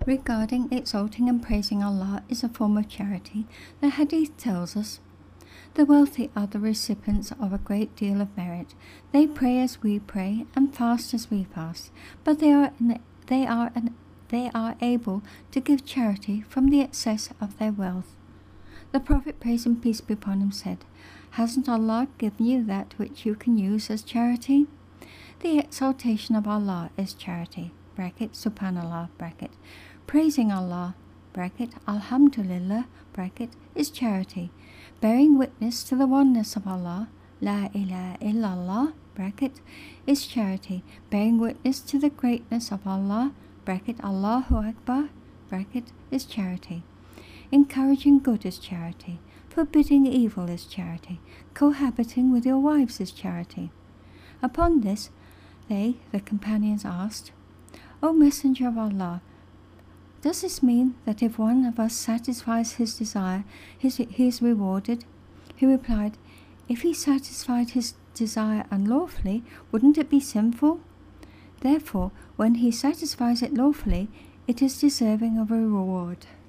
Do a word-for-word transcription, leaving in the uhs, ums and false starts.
Regarding exalting and praising Allah is a form of charity, the Hadith tells us, "The wealthy are the recipients of a great deal of merit. They pray as we pray and fast as we fast, but they are an, they are an, they are able to give charity from the excess of their wealth." The Prophet, praise and peace be upon him, said, "Hasn't Allah given you that which you can use as charity?" The exaltation of Allah is charity, bracket, subhanallah, bracket. Praising Allah, bracket, alhamdulillah, bracket, is charity. Bearing witness to the oneness of Allah, la ilaha illallah, bracket, is charity. Bearing witness to the greatness of Allah, bracket, Allahu Akbar, bracket, is charity. Encouraging good is charity. Forbidding evil is charity. Cohabiting with your wives is charity. Upon this, they, the companions, asked, "O Messenger of Allah, does this mean that if one of us satisfies his desire, his, he is rewarded?" He replied, "If he satisfied his desire unlawfully, wouldn't it be sinful? Therefore, when he satisfies it lawfully, it is deserving of a reward."